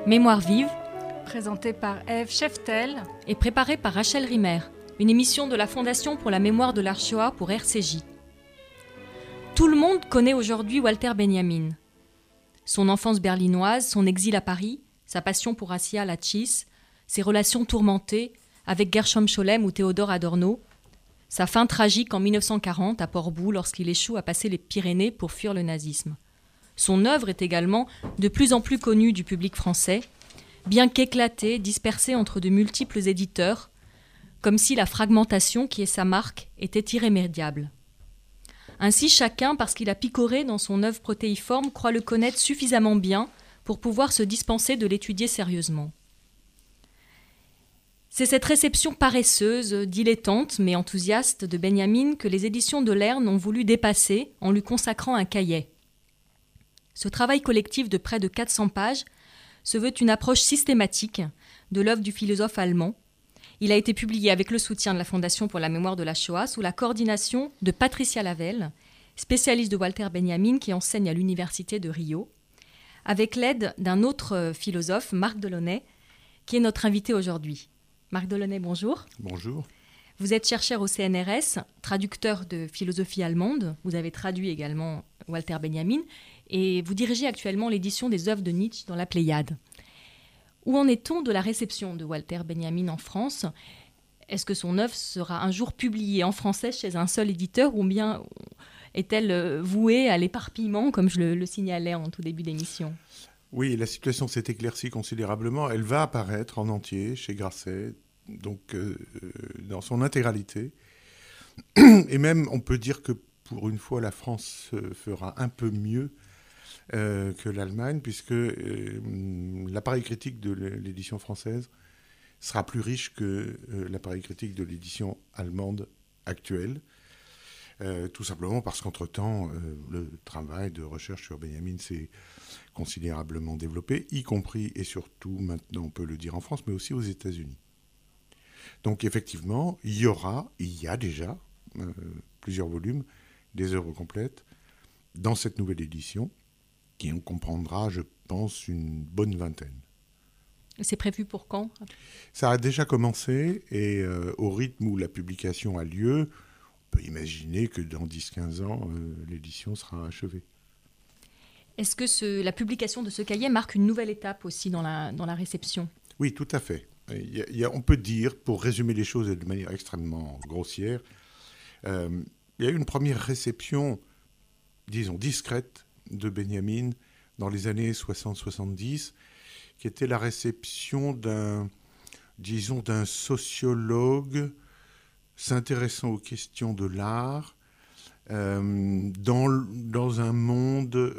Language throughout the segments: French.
Mémoire vive, présentée par Ève Scheftel et préparée par Rachel Rimer, une émission de la Fondation pour la mémoire de l'Archoa pour RCJ. Tout le monde connaît aujourd'hui Walter Benjamin. Son enfance berlinoise, son exil à Paris, sa passion pour Assia Latchis, ses relations tourmentées avec Gershom Scholem ou Théodore Adorno, sa fin tragique en 1940 à Portbou lorsqu'il échoue à passer les Pyrénées pour fuir le nazisme. Son œuvre est également de plus en plus connue du public français, bien qu'éclatée, dispersée entre de multiples éditeurs, comme si la fragmentation qui est sa marque était irrémédiable. Ainsi, chacun, parce qu'il a picoré dans son œuvre protéiforme, croit le connaître suffisamment bien pour pouvoir se dispenser de l'étudier sérieusement. C'est cette réception paresseuse, dilettante mais enthousiaste de Benjamin que les éditions de Lerne ont voulu dépasser en lui consacrant un cahier. Ce travail collectif de près de 400 pages se veut une approche systématique de l'œuvre du philosophe allemand. Il a été publié avec le soutien de la Fondation pour la mémoire de la Shoah sous la coordination de Patricia Lavelle, spécialiste de Walter Benjamin qui enseigne à l'université de Rio, avec l'aide d'un autre philosophe, Marc Delaunay, qui est notre invité aujourd'hui. Marc Delaunay, bonjour. Bonjour. Vous êtes chercheur au CNRS, traducteur de philosophie allemande. Vous avez traduit également Walter Benjamin et vous dirigez actuellement l'édition des œuvres de Nietzsche dans la Pléiade. Où en est-on de la réception de Walter Benjamin en France ? Est-ce que son œuvre sera un jour publiée en français chez un seul éditeur ou bien est-elle vouée à l'éparpillement, comme je le signalais en tout début d'émission ? Oui, la situation s'est éclaircie considérablement. Elle va apparaître en entier chez Grasset, donc dans son intégralité. Et même, on peut dire que pour une fois, la France fera un peu mieux que l'Allemagne, puisque l'appareil critique de l'édition française sera plus riche que l'appareil critique de l'édition allemande actuelle. Tout simplement parce qu'entre-temps, le travail de recherche sur Benjamin s'est considérablement développé, y compris et surtout, maintenant on peut le dire en France, mais aussi aux États-Unis. Donc effectivement, il y a déjà plusieurs volumes, des œuvres complètes, dans cette nouvelle édition, qui en comprendra, je pense, une bonne vingtaine. C'est prévu pour quand ? Ça a déjà commencé, et au rythme où la publication a lieu, on peut imaginer que dans 10-15 ans, l'édition sera achevée. Est-ce que la publication de ce cahier marque une nouvelle étape aussi dans la réception ? Oui, tout à fait. On peut dire, pour résumer les choses de manière extrêmement grossière, il y a eu une première réception, disons, discrète de Benjamin dans les années 60-70, qui était la réception d'un sociologue s'intéressant aux questions de l'art dans un monde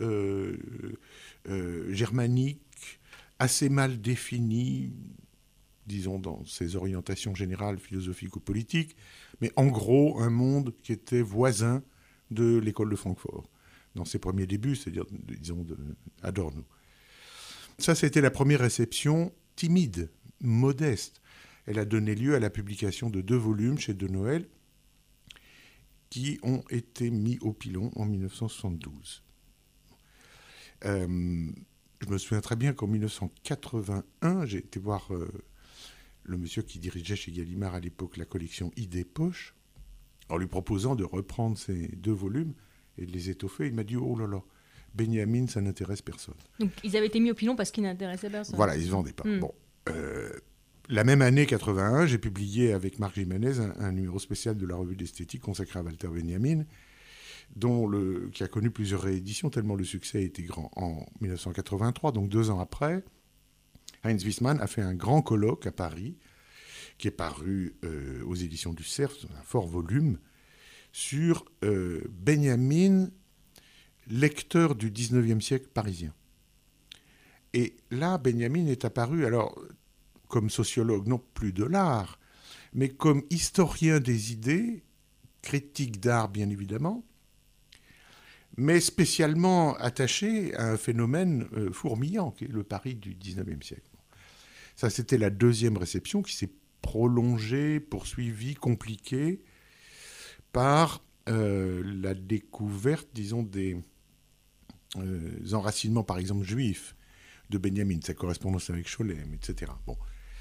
germanique assez mal défini, disons, dans ses orientations générales philosophiques ou politiques, mais en gros, un monde qui était voisin de l'école de Francfort, dans ses premiers débuts, c'est-à-dire, disons, d'Adorno. Ça, c'était la première réception timide, modeste. Elle a donné lieu à la publication de 2 volumes chez De Noël, qui ont été mis au pilon en 1972. Je me souviens très bien qu'en 1981, j'ai été voir le monsieur qui dirigeait chez Gallimard à l'époque la collection Idées Poche, en lui proposant de reprendre ces 2 volumes et de les étoffer. Il m'a dit « Oh là là, Benjamin, ça n'intéresse personne. » Donc ils avaient été mis au pilon parce qu'ils n'intéressaient personne. Voilà, ils ne se vendaient pas. Bon, la même année 81, j'ai publié avec Marc Jiménez un numéro spécial de la revue d'esthétique consacré à Walter Benjamin, qui a connu plusieurs rééditions, tellement le succès a été grand. En 1983, donc 2 ans après, Heinz Wiesmann a fait un grand colloque à Paris, qui est paru aux éditions du Cerf, un fort volume, sur Benjamin, lecteur du 19e siècle parisien. Et là, Benjamin est apparu, alors, comme sociologue, non plus de l'art, mais comme historien des idées, critique d'art bien évidemment, mais spécialement attaché à un phénomène fourmillant, qui est le Paris du 19e siècle. Ça, c'était la 2e réception qui s'est prolongée, poursuivie, compliquée par la découverte, disons, des enracinements, par exemple, juifs de Benjamin, sa correspondance avec Scholem, etc. Bon.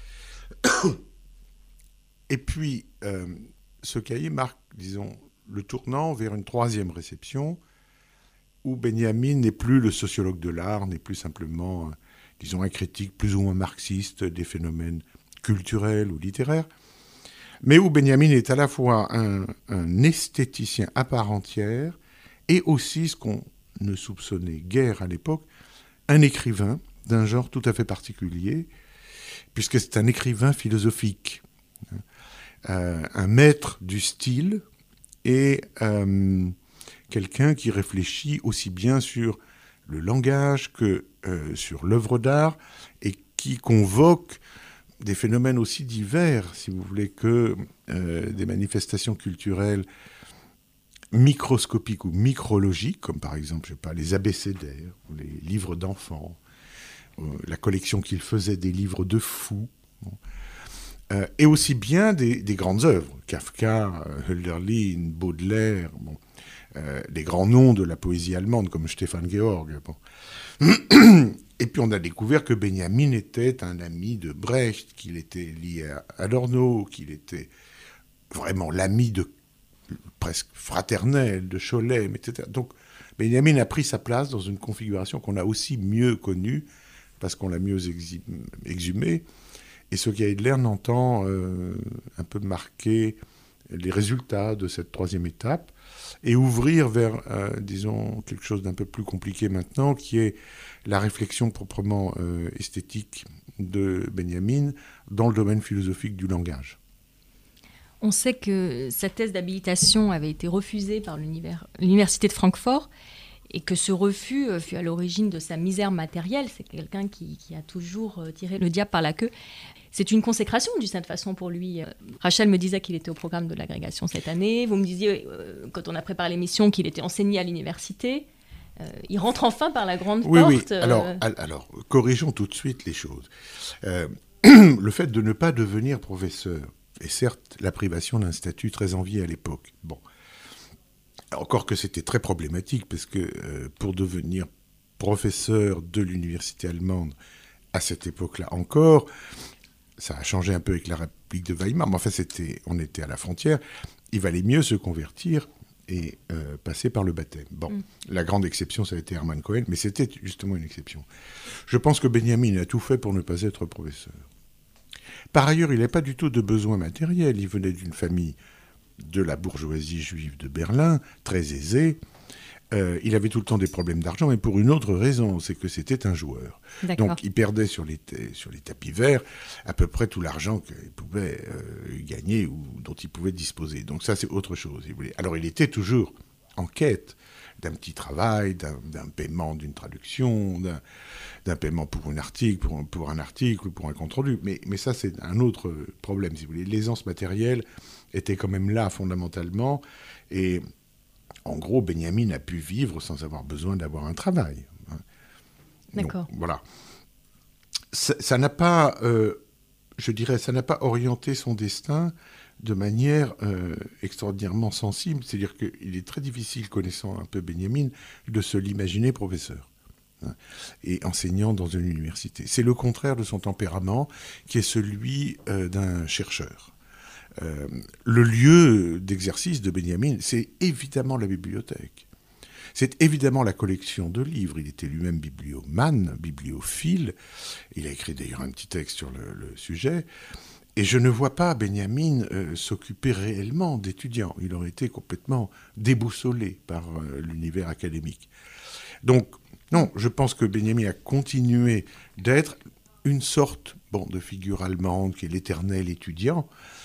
Et puis, ce cahier marque, disons, le tournant vers une troisième réception, où Benjamin n'est plus le sociologue de l'art, n'est plus simplement, disons, un critique plus ou moins marxiste des phénomènes culturels ou littéraires, mais où Benjamin est à la fois un esthéticien à part entière et aussi, ce qu'on ne soupçonnait guère à l'époque, un écrivain d'un genre tout à fait particulier, puisque c'est un écrivain philosophique, un maître du style et quelqu'un qui réfléchit aussi bien sur le langage que sur l'œuvre d'art et qui convoque des phénomènes aussi divers, si vous voulez, que des manifestations culturelles microscopiques ou micrologiques, comme par exemple, je sais pas, les abécédaires, ou les livres d'enfants, la collection qu'il faisait des livres de fous, bon. Et aussi bien des grandes œuvres, Kafka, Hölderlin, Baudelaire, bon, des grands noms de la poésie allemande comme Stefan Georg. Bon. Et puis on a découvert que Benjamin était un ami de Brecht, qu'il était lié à Adorno, qu'il était vraiment l'ami presque fraternel de Scholem, etc. Donc Benjamin a pris sa place dans une configuration qu'on a aussi mieux connue, parce qu'on l'a mieux exhumée. Et ce cahier de Lerne entend un peu marquer les résultats de cette troisième étape et ouvrir vers, disons, quelque chose d'un peu plus compliqué maintenant, qui est la réflexion proprement esthétique de Benjamin dans le domaine philosophique du langage. On sait que sa thèse d'habilitation avait été refusée par l'université de Francfort et que ce refus fut à l'origine de sa misère matérielle. C'est quelqu'un qui a toujours tiré le diable par la queue. C'est une consécration d'une certaine façon pour lui. Rachel me disait qu'il était au programme de l'agrégation cette année. Vous me disiez, quand on a préparé l'émission, qu'il était enseigné à l'université. Il rentre enfin par la grande porte. Oui. Alors, corrigeons tout de suite les choses. Le fait de ne pas devenir professeur est certes la privation d'un statut très envié à l'époque. Bon. Encore que c'était très problématique, parce que pour devenir professeur de l'université allemande à cette époque-là encore, ça a changé un peu avec la République de Weimar, mais enfin on était à la frontière, il valait mieux se convertir et passer par le baptême. Bon, La grande exception, ça a été Hermann Cohen, mais c'était justement une exception. Je pense que Benjamin a tout fait pour ne pas être professeur. Par ailleurs, il n'avait pas du tout de besoin matériel, il venait d'une famille de la bourgeoisie juive de Berlin, très aisée. Il avait tout le temps des problèmes d'argent, mais pour une autre raison, c'est que c'était un joueur. D'accord. Donc il perdait sur les tapis verts à peu près tout l'argent qu'il pouvait gagner ou dont il pouvait disposer. Donc ça, c'est autre chose. Alors il était toujours en quête d'un petit travail, d'un paiement d'une traduction, d'un paiement pour un article, pour un article ou pour un compte-rendu. Mais ça, c'est un autre problème, si vous voulez. L'aisance matérielle était quand même là, fondamentalement. Et en gros, Benjamin a pu vivre sans avoir besoin d'avoir un travail. D'accord. Donc, voilà. Ça n'a pas, je dirais, ça n'a pas orienté son destin de manière extraordinairement sensible. C'est-à-dire qu'il est très difficile, connaissant un peu Benjamin, de se l'imaginer professeur et enseignant dans une université. C'est le contraire de son tempérament, qui est celui d'un chercheur. Le lieu d'exercice de Benjamin, c'est évidemment la bibliothèque. C'est évidemment la collection de livres. Il était lui-même bibliomane, bibliophile. Il a écrit d'ailleurs un petit texte sur le sujet. Et je ne vois pas Benjamin s'occuper réellement d'étudiants. Il aurait été complètement déboussolé par l'univers académique. Donc, non, je pense que Benjamin a continué d'être une sorte de figure allemande qui est l'éternel étudiant,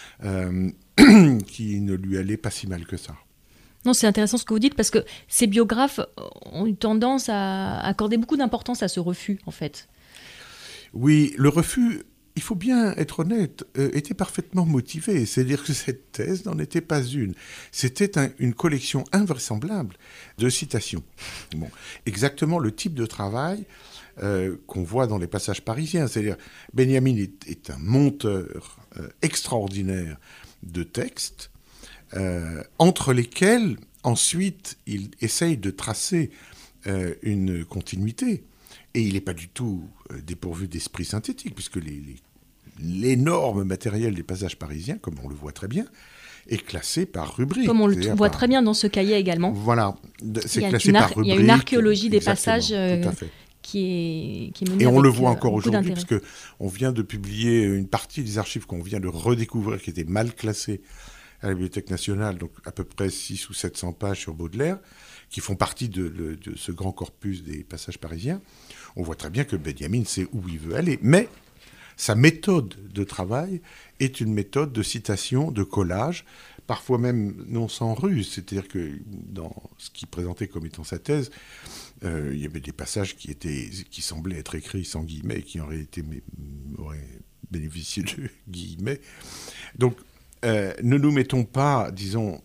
qui ne lui allait pas si mal que ça. Non, c'est intéressant ce que vous dites, parce que ces biographes ont eu tendance à accorder beaucoup d'importance à ce refus, en fait. Oui, le refus, il faut bien être honnête, était parfaitement motivé. C'est-à-dire que cette thèse n'en était pas une. C'était une collection invraisemblable de citations. Bon, exactement le type de travail qu'on voit dans les passages parisiens. C'est-à-dire, Benjamin est un monteur extraordinaire de textes, entre lesquels, ensuite, il essaye de tracer une continuité. Et il n'est pas du tout dépourvu d'esprit synthétique, puisque l'énorme matériel des passages parisiens, comme on le voit très bien, est classé par rubrique. Comme on le voit très bien dans ce cahier également. Voilà, c'est classé par rubrique. Il y a une archéologie des passages tout à fait. qui est menée. Et on le avec, voit encore beaucoup aujourd'hui, d'intérêt. parce qu'on vient de publier une partie des archives qu'on vient de redécouvrir, qui étaient mal classées à la Bibliothèque nationale, donc à peu près 600 ou 700 pages sur Baudelaire, qui font partie de ce grand corpus des passages parisiens. On voit très bien que Benjamin sait où il veut aller, mais sa méthode de travail est une méthode de citation, de collage, parfois même non sans ruse. C'est-à-dire que dans ce qu'il présentait comme étant sa thèse, il y avait des passages qui semblaient être écrits sans guillemets, et qui en réalité auraient bénéficié de guillemets. Donc, ne nous mettons pas, disons,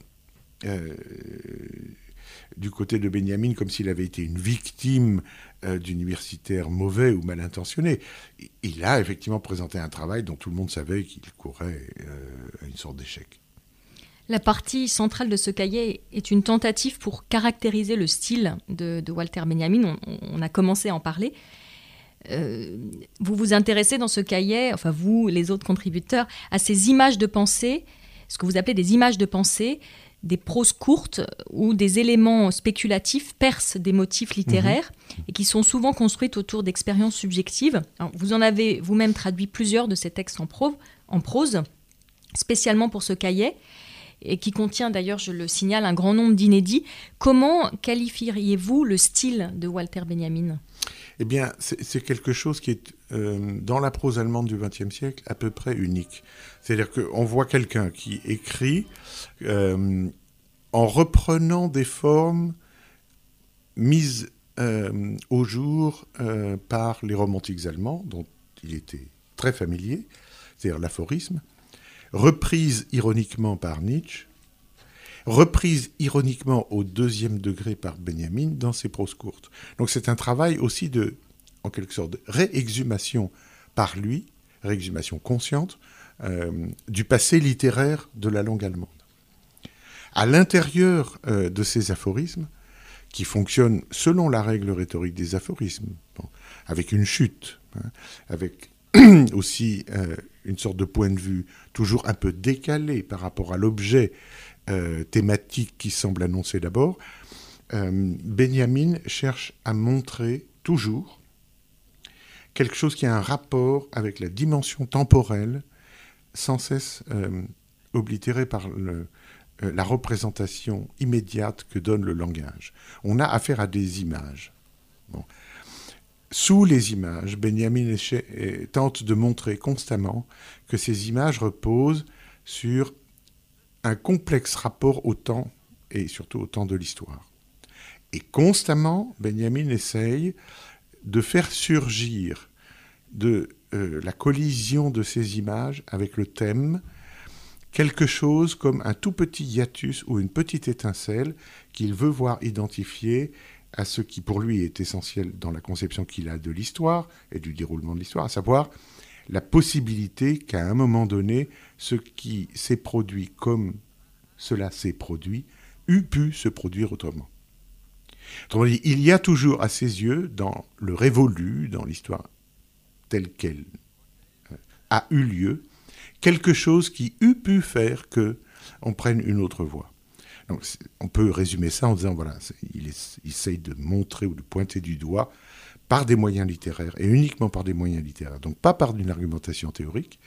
du côté de Benjamin comme s'il avait été une victime d'universitaires mauvais ou mal intentionnés. Il a effectivement présenté un travail dont tout le monde savait qu'il courait à une sorte d'échec. La partie centrale de ce cahier est une tentative pour caractériser le style de Walter Benjamin. On a commencé à en parler. Vous vous intéressez dans ce cahier, enfin vous, les autres contributeurs, à ces images de pensée, ce que vous appelez des images de pensée, des proses courtes où des éléments spéculatifs percent des motifs littéraires et qui sont souvent construites autour d'expériences subjectives. Alors, vous en avez vous-même traduit plusieurs de ces textes en prose, spécialement pour ce cahier, et qui contient d'ailleurs, je le signale, un grand nombre d'inédits. Comment qualifieriez-vous le style de Walter Benjamin ? Eh bien, c'est quelque chose qui est, dans la prose allemande du XXe siècle, à peu près unique. C'est-à-dire qu'on voit quelqu'un qui écrit en reprenant des formes mises au jour par les romantiques allemands, dont il était très familier, c'est-à-dire l'aphorisme, reprise ironiquement par Nietzsche, reprise ironiquement au deuxième degré par Benjamin dans ses proses courtes. Donc c'est un travail aussi de, en quelque sorte, de réexhumation par lui, réexhumation consciente, du passé littéraire de la langue allemande. À l'intérieur de ces aphorismes, qui fonctionnent selon la règle rhétorique des aphorismes, avec une chute, avec aussi une sorte de point de vue toujours un peu décalé par rapport à l'objet thématique qui semble annoncer d'abord, Benjamin cherche à montrer toujours quelque chose qui a un rapport avec la dimension temporelle sans cesse oblitérée par la représentation immédiate que donne le langage. On a affaire à des images. Bon. Sous les images, Benjamin tente de montrer constamment que ces images reposent sur un complexe rapport au temps et surtout au temps de l'histoire. Et constamment, Benjamin essaye de faire surgir de la collision de ces images avec le thème quelque chose comme un tout petit hiatus ou une petite étincelle qu'il veut voir identifier à ce qui pour lui est essentiel dans la conception qu'il a de l'histoire et du déroulement de l'histoire, à savoir la possibilité qu'à un moment donné, ce qui s'est produit comme cela s'est produit, eût pu se produire autrement. Autrement dit, il y a toujours à ses yeux, dans le révolu, dans l'histoire telle qu'elle a eu lieu, quelque chose qui eût pu faire qu'on prenne une autre voie. Donc, on peut résumer ça en disant, voilà, il essaye de montrer ou de pointer du doigt par des moyens littéraires, et uniquement par des moyens littéraires, donc pas par une argumentation théorique,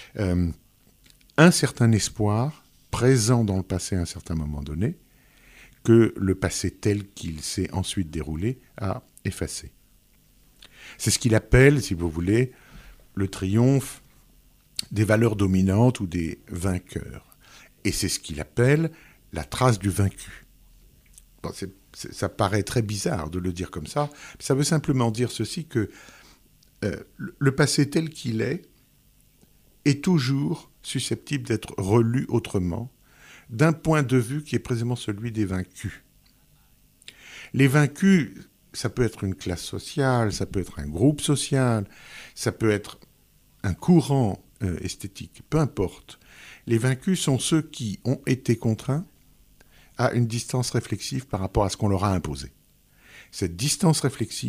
un certain espoir présent dans le passé à un certain moment donné, que le passé tel qu'il s'est ensuite déroulé a effacé. C'est ce qu'il appelle, si vous voulez, le triomphe des valeurs dominantes ou des vainqueurs. Et c'est ce qu'il appelle la trace du vaincu. Bon, ça paraît très bizarre de le dire comme ça. Ça veut simplement dire ceci, que le passé tel qu'il est toujours susceptible d'être relu autrement, d'un point de vue qui est précisément celui des vaincus. Les vaincus, ça peut être une classe sociale, ça peut être un groupe social, ça peut être un courant esthétique, peu importe. Les vaincus sont ceux qui ont été contraints à une distance réflexive par rapport à ce qu'on leur a imposé. Cette distance réflexive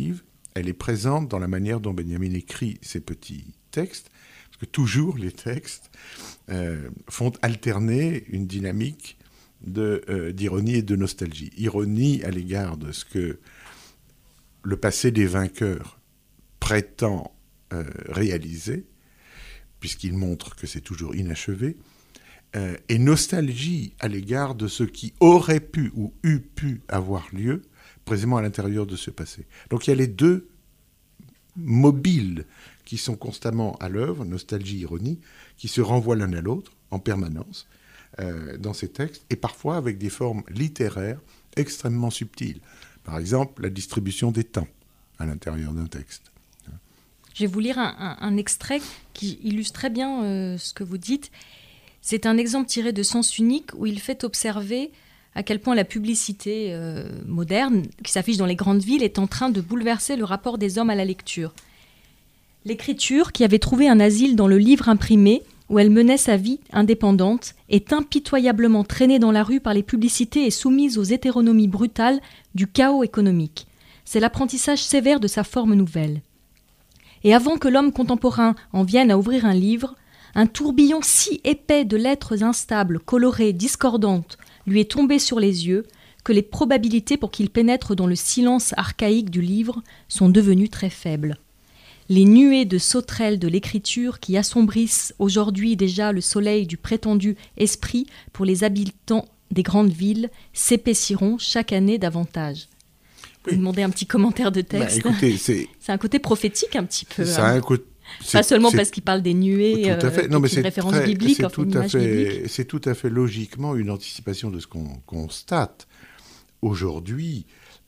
elle est présente dans la manière dont Benjamin écrit ses petits textes, parce que toujours les textes font alterner une dynamique d'ironie et de nostalgie. Ironie à l'égard de ce que le passé des vainqueurs prétend réaliser, puisqu'il montre que c'est toujours inachevé, et nostalgie à l'égard de ce qui aurait pu ou eût pu avoir lieu précisément à l'intérieur de ce passé. Donc il y a les deux mobiles qui sont constamment à l'œuvre, nostalgie, ironie, qui se renvoient l'un à l'autre en permanence dans ces textes, et parfois avec des formes littéraires extrêmement subtiles. Par exemple, la distribution des temps à l'intérieur d'un texte. Je vais vous lire un extrait qui illustre très bien ce que vous dites. C'est un exemple tiré de Sens unique où il fait observer à quel point la publicité moderne, qui s'affiche dans les grandes villes, est en train de bouleverser le rapport des hommes à la lecture. L'écriture, qui avait trouvé un asile dans le livre imprimé, où elle menait sa vie indépendante, est impitoyablement traînée dans la rue par les publicités et soumise aux hétéronomies brutales du chaos économique. C'est l'apprentissage sévère de sa forme nouvelle. Et avant que l'homme contemporain en vienne à ouvrir un livre, un tourbillon si épais de lettres instables, colorées, discordantes, lui est tombé sur les yeux que les probabilités pour qu'il pénètre dans le silence archaïque du livre sont devenues très faibles. Les nuées de sauterelles de l'écriture qui assombrissent aujourd'hui déjà le soleil du prétendu esprit pour les habitants des grandes villes s'épaissiront chaque année davantage. Oui. Vous demandez un petit commentaire de texte. Écoutez, c'est un côté prophétique un petit peu. Ça a un côté... Pas seulement parce qu'il parle des nuées, tout à fait. Non, mais c'est une référence biblique, enfin une image biblique. C'est tout à fait logiquement une anticipation de ce qu'on constate aujourd'hui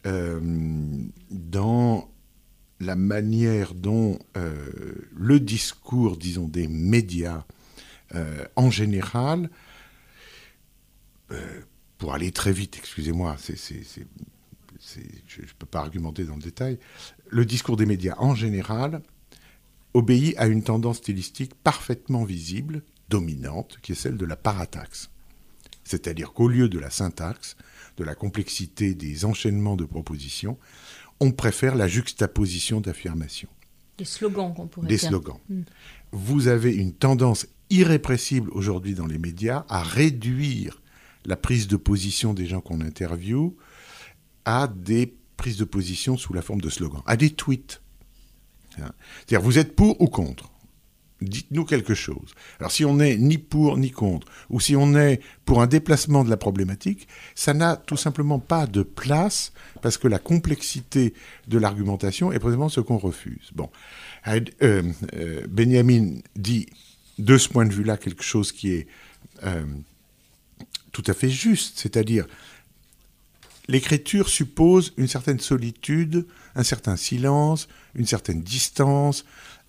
dans la manière dont le discours, disons, des médias en général, pour aller très vite, excusez-moi, je ne peux pas argumenter dans le détail, le discours des médias en général obéit à une tendance stylistique parfaitement visible, dominante, qui est celle de la parataxe. C'est-à-dire qu'au lieu de la syntaxe, de la complexité des enchaînements de propositions, on préfère la juxtaposition d'affirmations. Des slogans qu'on pourrait dire. Des slogans. Vous avez une tendance irrépressible aujourd'hui dans les médias à réduire la prise de position des gens qu'on interviewe à des prises de position sous la forme de slogans, à des tweets. C'est-à-dire, vous êtes pour ou contre ? Dites-nous quelque chose. Alors, si on n'est ni pour ni contre, ou si on est pour un déplacement de la problématique, ça n'a tout simplement pas de place, parce que la complexité de l'argumentation est précisément ce qu'on refuse. Bon. Benjamin dit, de ce point de vue-là, quelque chose qui est tout à fait juste, c'est-à-dire, l'écriture suppose une certaine solitude, un certain silence, une certaine distance,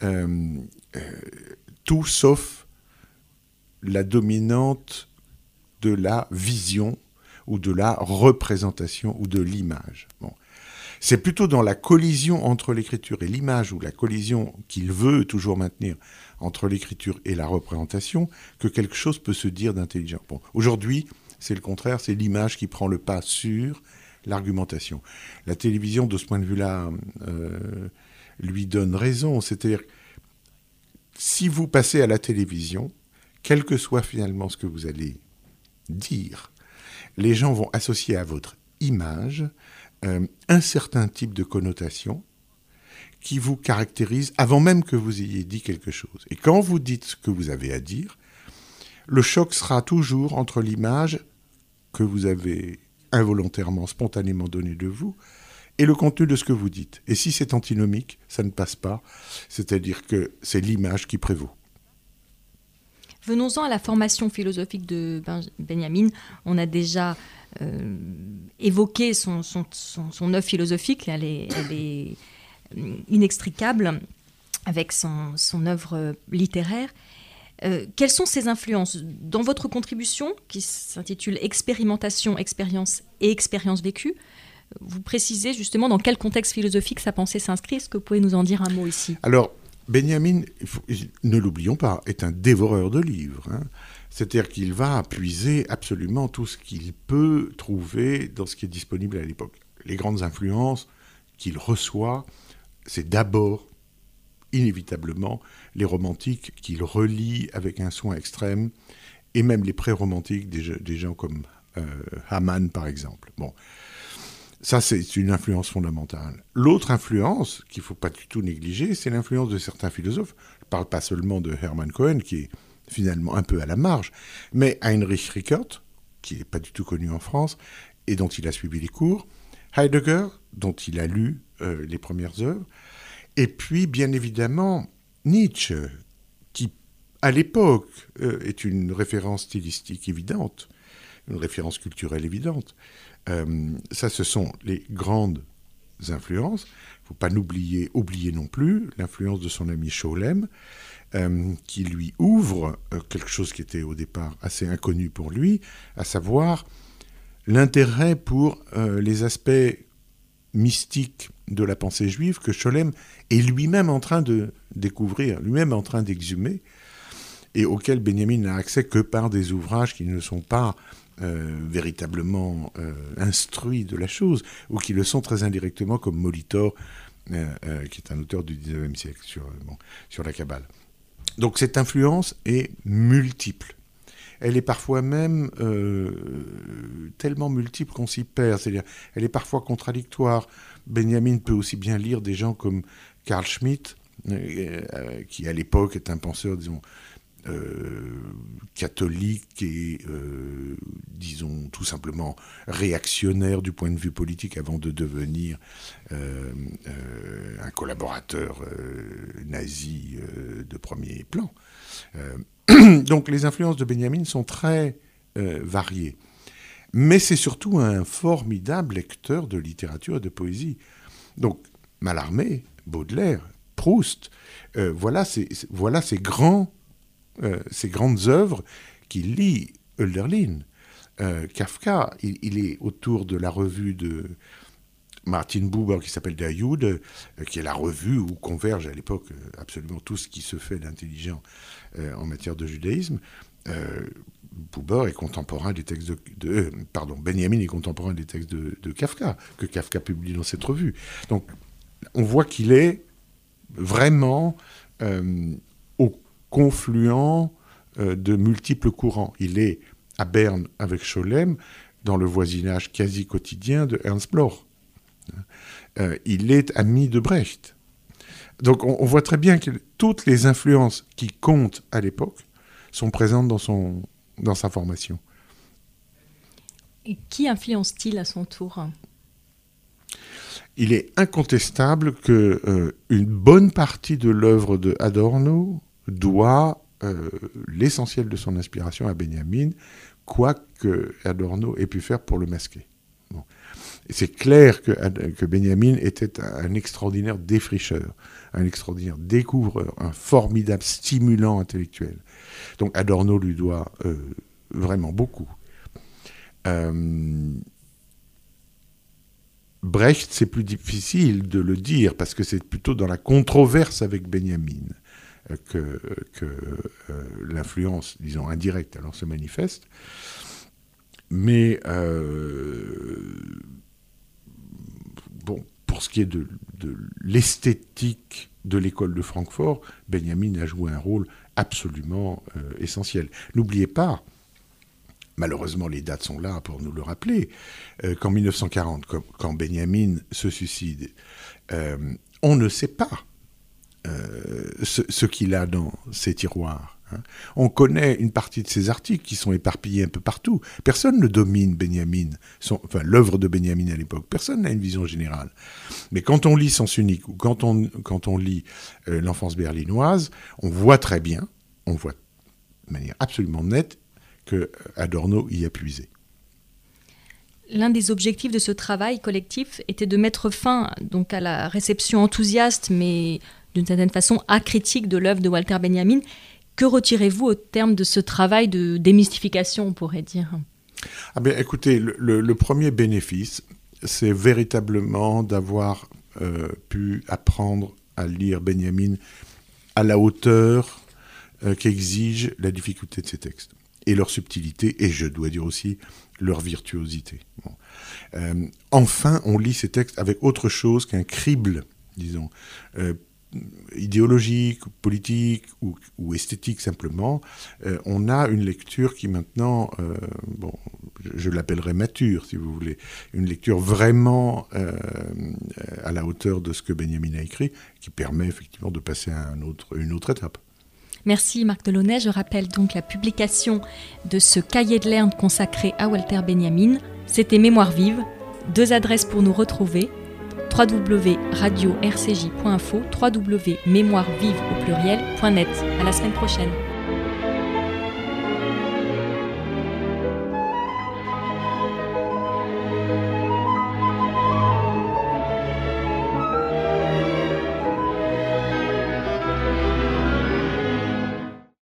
tout sauf la dominante de la vision ou de la représentation ou de l'image. Bon. C'est plutôt dans la collision entre l'écriture et l'image, ou la collision qu'il veut toujours maintenir entre l'écriture et la représentation, que quelque chose peut se dire d'intelligent. Bon. Aujourd'hui, c'est le contraire, c'est l'image qui prend le pas sur l'argumentation. La télévision, de ce point de vue-là, lui donne raison. C'est-à-dire, si vous passez à la télévision, quel que soit finalement ce que vous allez dire, les gens vont associer à votre image un certain type de connotation qui vous caractérise avant même que vous ayez dit quelque chose. Et quand vous dites ce que vous avez à dire, le choc sera toujours entre l'image que vous avez involontairement, spontanément donné de vous, et le contenu de ce que vous dites. Et si c'est antinomique, ça ne passe pas. C'est-à-dire que c'est l'image qui prévaut. Venons-en à la formation philosophique de Benjamin. On a déjà évoqué son œuvre philosophique. Elle est inextricable avec son œuvre littéraire. Quelles sont ses influences ? Dans votre contribution, qui s'intitule « Expérimentation, expérience et expérience vécue », vous précisez justement dans quel contexte philosophique sa pensée s'inscrit. Est-ce que vous pouvez nous en dire un mot ici ? Alors, Benjamin, ne l'oublions pas, est un dévoreur de livres. C'est-à-dire qu'il va puiser absolument tout ce qu'il peut trouver dans ce qui est disponible à l'époque. Les grandes influences qu'il reçoit c'est d'abord, inévitablement, les romantiques qu'il relie avec un soin extrême, et même les pré-romantiques, des gens comme Hamann, par exemple. Bon. Ça, c'est une influence fondamentale. L'autre influence, qu'il ne faut pas du tout négliger, c'est l'influence de certains philosophes. Je ne parle pas seulement de Hermann Cohen, qui est finalement un peu à la marge, mais Heinrich Rickert, qui n'est pas du tout connu en France, et dont il a suivi les cours, Heidegger, dont il a lu les premières œuvres, et puis, bien évidemment, Nietzsche, qui, à l'époque, est une référence stylistique évidente, une référence culturelle évidente. Ça, ce sont les grandes influences. Il ne faut pas oublier non plus l'influence de son ami Scholem, qui lui ouvre quelque chose qui était au départ assez inconnu pour lui, à savoir l'intérêt pour les aspects mystiques de la pensée juive que Scholem est lui-même en train de découvrir, lui-même en train d'exhumer, et auquel Benjamin n'a accès que par des ouvrages qui ne sont pas véritablement instruits de la chose, ou qui le sont très indirectement, comme Molitor, qui est un auteur du XIXe siècle sur la Kabbale. Donc cette influence est multiple. Elle est parfois même tellement multiple qu'on s'y perd. C'est-à-dire, elle est parfois contradictoire. Benjamin peut aussi bien lire des gens comme Carl Schmitt, qui à l'époque est un penseur, disons, catholique et, disons, tout simplement réactionnaire du point de vue politique avant de devenir un collaborateur nazi de premier plan. Donc les influences de Benjamin sont très variées. Mais c'est surtout un formidable lecteur de littérature et de poésie. Donc Mallarmé, Baudelaire, Proust, voilà ces grandes œuvres qu'il lit. Hölderlin, Kafka, il est autour de la revue de Martin Buber qui s'appelle Der Jude, qui est la revue où converge à l'époque absolument tout ce qui se fait d'intelligent en matière de judaïsme. Buber est contemporain des textes Benjamin est contemporain des textes de Kafka, que Kafka publie dans cette revue. Donc on voit qu'il est vraiment au confluent de multiples courants. Il est à Berne avec Scholem, dans le voisinage quasi quotidien de Ernst Bloch. Il est ami de Brecht. Donc on voit très bien que toutes les influences qui comptent à l'époque sont présentes dans sa formation. Et qui influence-t-il à son tour ? Il est incontestable qu'une bonne partie de l'œuvre de Adorno doit l'essentiel de son inspiration à Benjamin, quoique Adorno ait pu faire pour le masquer. Bon. Et c'est clair que Benjamin était un extraordinaire défricheur, un extraordinaire découvreur, un formidable stimulant intellectuel. Donc Adorno lui doit vraiment beaucoup. Brecht, c'est plus difficile de le dire, parce que c'est plutôt dans la controverse avec Benjamin que l'influence, disons, indirecte, alors se manifeste. Mais pour ce qui est de l'esthétique de l'école de Francfort, Benjamin a joué un rôle absolument essentiel. N'oubliez pas, malheureusement les dates sont là pour nous le rappeler, qu'en 1940, quand Benjamin se suicide, on ne sait pas ce qu'il a dans ses tiroirs. On connaît une partie de ses articles qui sont éparpillés un peu partout. Personne ne domine Benjamin, l'œuvre de Benjamin à l'époque. Personne n'a une vision générale. Mais quand on lit Sens unique ou quand on lit L'enfance berlinoise, on voit très bien, on voit de manière absolument nette que Adorno y a puisé. L'un des objectifs de ce travail collectif était de mettre fin donc à la réception enthousiaste, mais d'une certaine façon acritique de l'œuvre de Walter Benjamin. Que retirez-vous au terme de ce travail de démystification, on pourrait dire ? Ah bien, écoutez, le premier bénéfice, c'est véritablement d'avoir pu apprendre à lire Benjamin à la hauteur qu'exige la difficulté de ses textes, et leur subtilité, et je dois dire aussi leur virtuosité. Bon. Enfin, on lit ces textes avec autre chose qu'un crible disons, idéologique, politique ou esthétique simplement, on a une lecture qui maintenant, je l'appellerais mature, si vous voulez, une lecture vraiment à la hauteur de ce que Benjamin a écrit, qui permet effectivement de passer à une autre étape. Merci Marc Delaunay. Je rappelle donc la publication de ce cahier de Lerne consacré à Walter Benjamin. C'était Mémoire vive. 2 adresses pour nous retrouver: www.radio-rcj.info, www.mémoirevive.net. À la semaine prochaine.